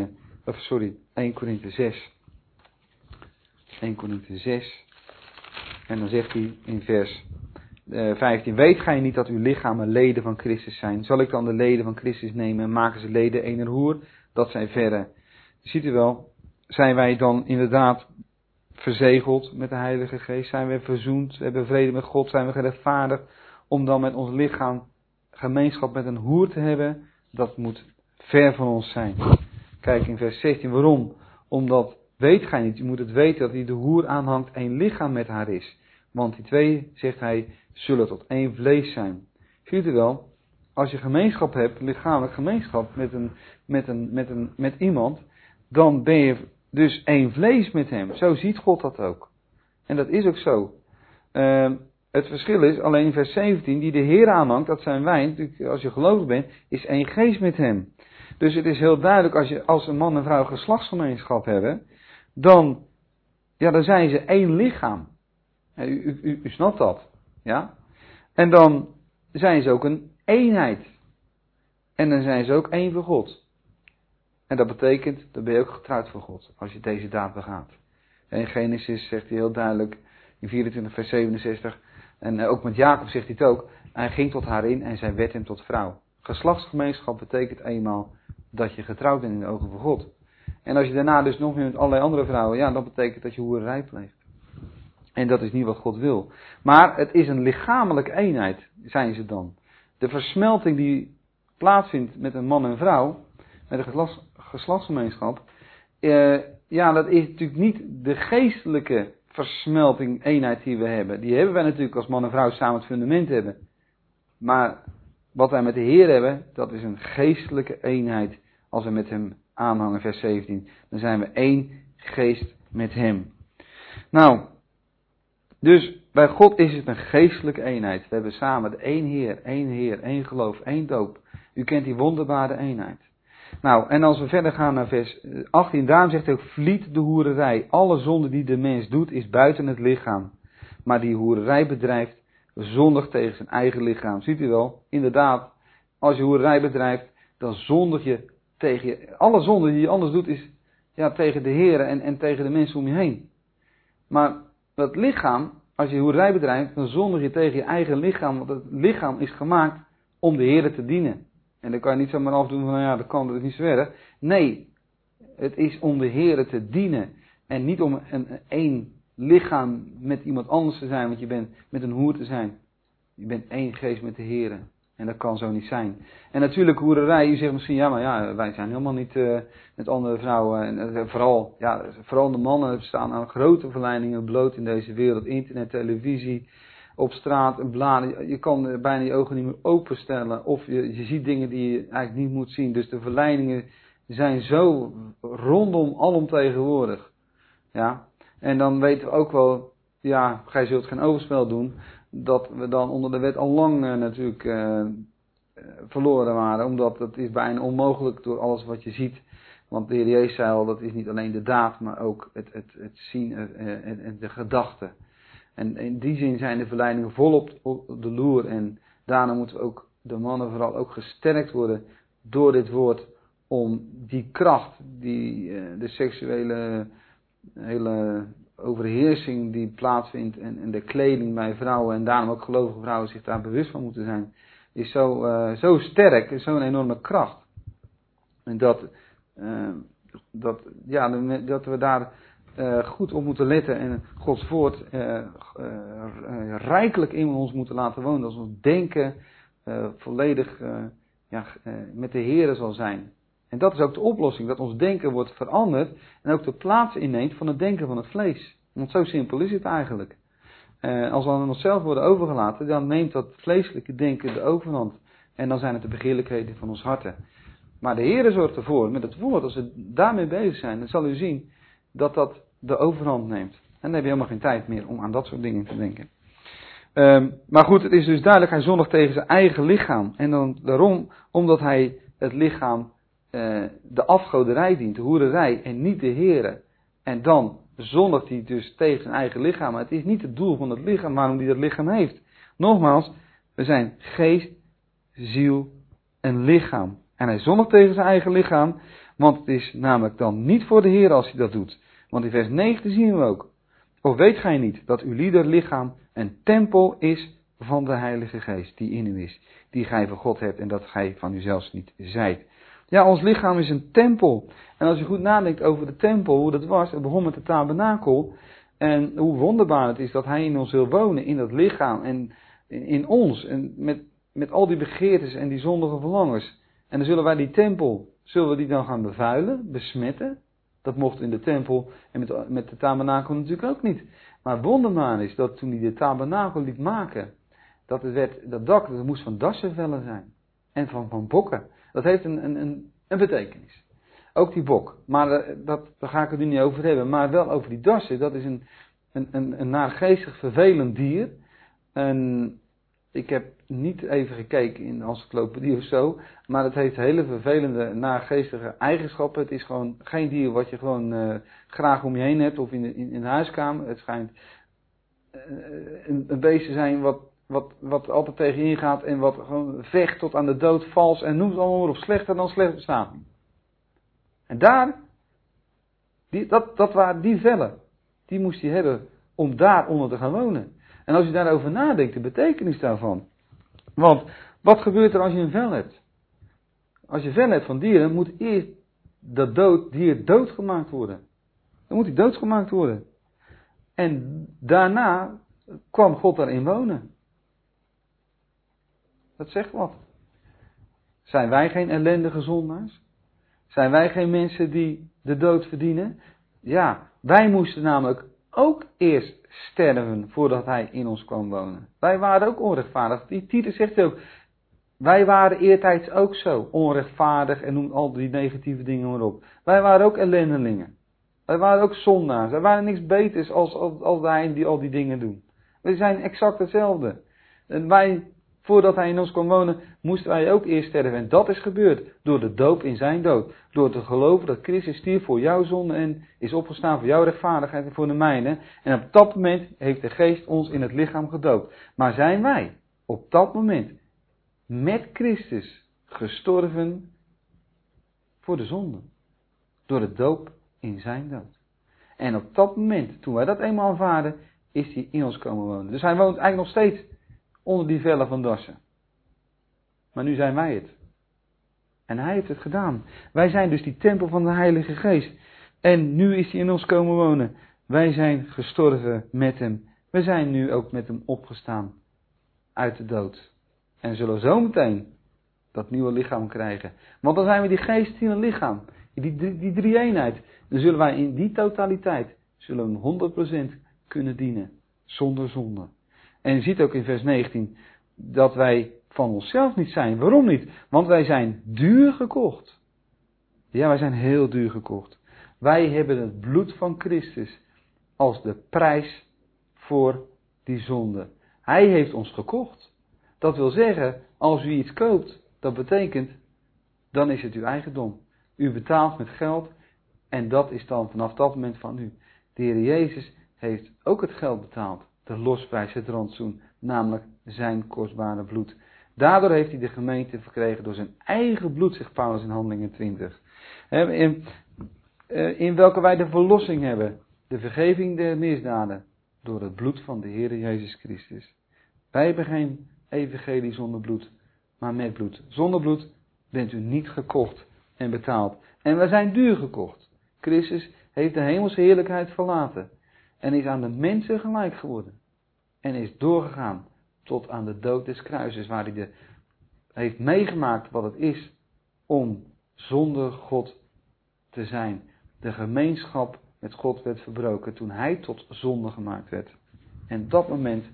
1 Korinthe 6. 1 Korinthe 6. En dan zegt hij in vers 15. Weet gij niet dat uw lichamen leden van Christus zijn? Zal ik dan de leden van Christus nemen en maken ze leden ener hoer? Dat zijn verre. Ziet u wel, zijn wij dan inderdaad verzegeld met de Heilige Geest? Zijn we verzoend? We hebben vrede met God? Zijn we gerechtvaardigd om dan met ons lichaam gemeenschap met een hoer te hebben? Dat moet ver van ons zijn. Kijk in vers 16. Waarom? Omdat, weet gij niet, u moet het weten dat die de hoer aanhangt één lichaam met haar is. Want die twee, zegt hij, zullen tot één vlees zijn. Ziet u wel, als je gemeenschap hebt, lichamelijk gemeenschap met iemand, dan ben je dus één vlees met hem. Zo ziet God dat ook. En dat is ook zo. Het verschil is, alleen in vers 17, die de Heer aanhangt, dat zijn wij, natuurlijk als je gelovig bent, is één geest met hem. Dus het is heel duidelijk, als een man en vrouw geslachtsgemeenschap hebben, dan zijn ze één lichaam. U snapt dat, ja? En dan zijn ze ook een eenheid. En dan zijn ze ook één voor God. En dat betekent, dan ben je ook getrouwd voor God, als je deze daad begaat. En in Genesis zegt hij heel duidelijk, in 24 vers 67, en ook met Jacob zegt hij het ook, hij ging tot haar in en zij werd hem tot vrouw. Geslachtsgemeenschap betekent eenmaal dat je getrouwd bent in de ogen van God. En als je daarna dus nog meer met allerlei andere vrouwen, dat betekent dat je hoererij pleegt. En dat is niet wat God wil. Maar het is een lichamelijke eenheid, zijn ze dan. De versmelting die plaatsvindt met een man en vrouw, met een geslachtsgemeenschap, dat is natuurlijk niet de geestelijke versmelting, eenheid die we hebben. Die hebben wij natuurlijk als man en vrouw samen het fundament hebben. Maar wat wij met de Heer hebben, dat is een geestelijke eenheid. Als we met hem aanhangen, vers 17, dan zijn we één geest met hem. Nou, dus bij God is het een geestelijke eenheid. We hebben samen de één Heer, één geloof, één doop. U kent die wonderbare eenheid. Nou, en als we verder gaan naar vers 18, daarom zegt hij ook, vliet de hoererij. Alle zonde die de mens doet, is buiten het lichaam. Maar die hoererij bedrijft, zondigt tegen zijn eigen lichaam. Ziet u wel, inderdaad, als je hoererij bedrijft, dan zondig je tegen je. Alle zonde die je anders doet, is tegen de Heer en tegen de mensen om je heen. Maar dat lichaam, als je hoererij bedrijft, dan zondig je tegen je eigen lichaam. Want het lichaam is gemaakt om de Heer te dienen. En dan kan je niet zomaar afdoen van, dat kan, dat is niet zo erg. Nee, het is om de Heer te dienen. En niet om één lichaam met iemand anders te zijn, want je bent met een hoer te zijn. Je bent één geest met de Heer. En dat kan zo niet zijn. En natuurlijk hoererij, u zegt misschien, wij zijn helemaal niet met andere vrouwen. En vooral de mannen staan aan grote verleidingen bloot in deze wereld. Internet, televisie, op straat, bladen. Je kan bijna je ogen niet meer openstellen. Of je ziet dingen die je eigenlijk niet moet zien. Dus de verleidingen zijn zo rondom alomtegenwoordig. Ja. En dan weten we ook wel, gij zult geen overspel doen. Dat we dan onder de wet al lang natuurlijk verloren waren. Omdat het is bijna onmogelijk door alles wat je ziet. Want de Heer Jezus zei al, dat is niet alleen de daad, maar ook het zien en de gedachten. En in die zin zijn de verleidingen volop op de loer. En daarna moeten we ook, de mannen vooral, ook gesterkt worden door dit woord. Om die kracht, de seksuele hele overheersing die plaatsvindt en de kleding bij vrouwen. En daarom ook gelovige vrouwen zich daar bewust van moeten zijn. Is zo sterk, is zo'n enorme kracht. En dat we daar goed op moeten letten en Gods woord rijkelijk in ons moeten laten wonen. Als ons denken volledig met de Heere zal zijn. En dat is ook de oplossing, dat ons denken wordt veranderd en ook de plaats inneemt van het denken van het vlees. Want zo simpel is het eigenlijk. Als we aan onszelf worden overgelaten, dan neemt dat vleeselijke denken de overhand. En dan zijn het de begeerlijkheden van ons harten. Maar de Heere zorgt ervoor, met het woord, als we daarmee bezig zijn, dan zal u zien dat dat de overhand neemt. En dan heb je helemaal geen tijd meer om aan dat soort dingen te denken. Maar goed, het is dus duidelijk, hij zondigt tegen zijn eigen lichaam. En dan daarom, omdat hij het lichaam de afgoderij dient, de hoererij en niet de Heere. En dan zondigt hij dus tegen zijn eigen lichaam. Maar het is niet het doel van het lichaam waarom hij dat lichaam heeft. Nogmaals, we zijn geest, ziel en lichaam. En hij zondigt tegen zijn eigen lichaam, want het is namelijk dan niet voor de Heer als hij dat doet. Want in vers 9 zien we ook. Of weet gij niet dat uw lichaam een tempel is van de Heilige Geest die in u is. Die gij van God hebt en dat gij van uzelfs niet zijt. Ja, ons lichaam is een tempel. En als je goed nadenkt over de tempel, hoe dat was, het begon met de tabernakel. En hoe wonderbaar het is dat hij in ons wil wonen, in dat lichaam en in ons. En met al die begeertes en die zondige verlangens. En dan zullen wij die tempel, zullen we die dan gaan bevuilen, besmetten? Dat mocht in de tempel en met de tabernakel natuurlijk ook niet. Maar wonderbaar is dat toen hij de tabernakel liet maken, dat dak moest van dassenvellen zijn. En van bokken. Dat heeft een betekenis. Ook die bok. Maar daar ga ik het nu niet over hebben. Maar wel over die dassen. Dat is een naargeestig vervelend dier. En ik heb niet even gekeken in de encyclopedie of zo, maar het heeft hele vervelende naargeestige eigenschappen. Het is gewoon geen dier wat je gewoon graag om je heen hebt of in de huiskamer. Het schijnt een beest te zijn wat altijd tegen je ingaat en wat gewoon vecht tot aan de dood, vals en noem het allemaal maar op, slechter dan slecht bestaat. En daar, dat waren die vellen, die moest hij hebben om daaronder te gaan wonen. En als je daarover nadenkt, de betekenis daarvan. Want wat gebeurt er als je een vel hebt? Als je vel hebt van dieren, moet eerst dat dier doodgemaakt worden. Dan moet hij doodgemaakt worden. En daarna kwam God daarin wonen. Dat zegt wat. Zijn wij geen ellendige zondaars? Zijn wij geen mensen die de dood verdienen? Ja, wij moesten namelijk ook eerst sterven voordat hij in ons kwam wonen. Wij waren ook onrechtvaardig. Die Titus zegt ook, wij waren eertijds ook zo onrechtvaardig en noemt al die negatieve dingen maar op. Wij waren ook ellendelingen. Wij waren ook zondaars. Wij waren niks beters als wij die al die dingen doen. We zijn exact hetzelfde. En wij, voordat hij in ons kwam wonen, moesten wij ook eerst sterven. En dat is gebeurd door de doop in zijn dood. Door te geloven dat Christus stierf voor jouw zonde en is opgestaan voor jouw rechtvaardigheid en voor de mijne. En op dat moment heeft de geest ons in het lichaam gedoopt. Maar zijn wij op dat moment met Christus gestorven voor de zonde? Door de doop in zijn dood. En op dat moment, toen wij dat eenmaal aanvaarden, is hij in ons komen wonen. Dus hij woont eigenlijk nog steeds onder die vellen van dassen. Maar nu zijn wij het. En hij heeft het gedaan. Wij zijn dus die tempel van de Heilige Geest. En nu is hij in ons komen wonen. Wij zijn gestorven met hem. We zijn nu ook met hem opgestaan uit de dood. En zullen zometeen dat nieuwe lichaam krijgen. Want dan zijn we die geest in een lichaam. Die drie-eenheid. Dan zullen wij in die totaliteit zullen we 100% kunnen dienen. Zonder zonde. En je ziet ook in vers 19 dat wij van onszelf niet zijn. Waarom niet? Want wij zijn duur gekocht. Ja, wij zijn heel duur gekocht. Wij hebben het bloed van Christus als de prijs voor die zonde. Hij heeft ons gekocht. Dat wil zeggen, als u iets koopt, dat betekent, dan is het uw eigendom. U betaalt met geld en dat is dan vanaf dat moment van u. De Heer Jezus heeft ook het geld betaald. De losprijs, het rantsoen, namelijk zijn kostbare bloed. Daardoor heeft hij de gemeente verkregen door zijn eigen bloed, zegt Paulus in Handelingen 20. In welke wij de verlossing hebben, de vergeving der misdaden, door het bloed van de Heer Jezus Christus. Wij hebben geen evangelie zonder bloed, maar met bloed. Zonder bloed bent u niet gekocht en betaald. En wij zijn duur gekocht. Christus heeft de hemelse heerlijkheid verlaten en is aan de mensen gelijk geworden. En is doorgegaan tot aan de dood des kruises, waar hij heeft meegemaakt wat het is om zonder God te zijn. De gemeenschap met God werd verbroken toen hij tot zonde gemaakt werd. En op dat moment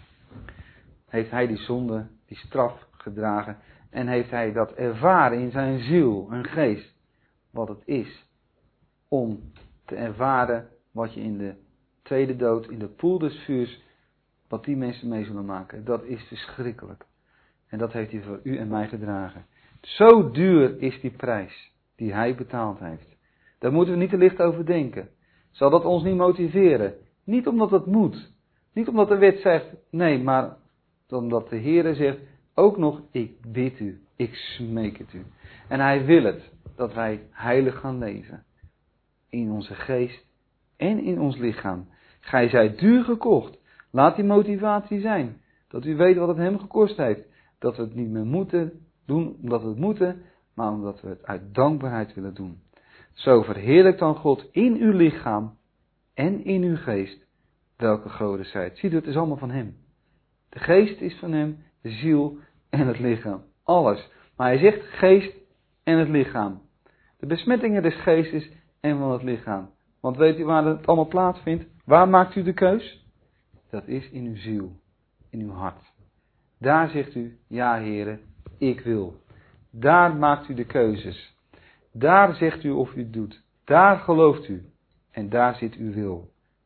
heeft hij die zonde, die straf gedragen. En heeft hij dat ervaren in zijn ziel en geest. Wat het is om te ervaren wat je in de tweede dood, in de poel des vuurs, wat die mensen mee zullen maken. Dat is verschrikkelijk. En dat heeft hij voor u en mij gedragen. Zo duur is die prijs die hij betaald heeft. Daar moeten we niet te licht over denken. Zal dat ons niet motiveren? Niet omdat het moet. Niet omdat de wet zegt, nee, maar omdat de Heere zegt, ook nog, ik bid u, ik smeek het u. En hij wil het, dat wij heilig gaan leven. In onze geest en in ons lichaam. Gij zijt duur gekocht. Laat die motivatie zijn. Dat u weet wat het hem gekost heeft. Dat we het niet meer moeten doen omdat we het moeten, maar omdat we het uit dankbaarheid willen doen. Zo verheerlijkt dan God in uw lichaam en in uw geest, welke goden zijt. Ziet u, het is allemaal van hem. De geest is van hem, de ziel en het lichaam. Alles. Maar hij zegt geest en het lichaam. De besmettingen des geestes en van het lichaam. Want weet u waar het allemaal plaatsvindt? Waar maakt u de keus? Dat is in uw ziel, in uw hart. Daar zegt u, ja Heere, ik wil. Daar maakt u de keuzes. Daar zegt u of u het doet. Daar gelooft u. En daar zit uw wil.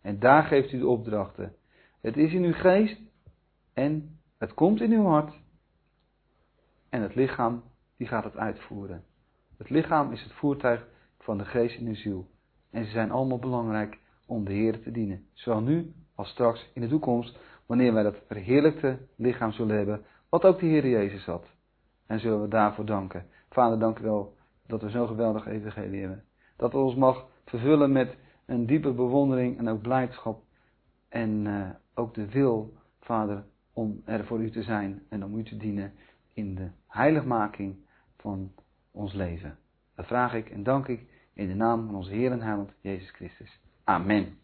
En daar geeft u de opdrachten. Het is in uw geest en het komt in uw hart. En het lichaam, die gaat het uitvoeren. Het lichaam is het voertuig van de geest in uw ziel. En ze zijn allemaal belangrijk om de Heer te dienen. Zowel nu als straks in de toekomst, wanneer wij dat verheerlijkte lichaam zullen hebben, wat ook de Heer Jezus had. En zullen we daarvoor danken. Vader, dank u wel dat we zo'n geweldig evangelie hebben. Dat we ons mag vervullen met een diepe bewondering en ook blijdschap. En ook de wil, Vader, om er voor u te zijn en om u te dienen in de heiligmaking van ons leven. Dat vraag ik en dank ik in de naam van onze Heer en Heiland Jezus Christus. Amen.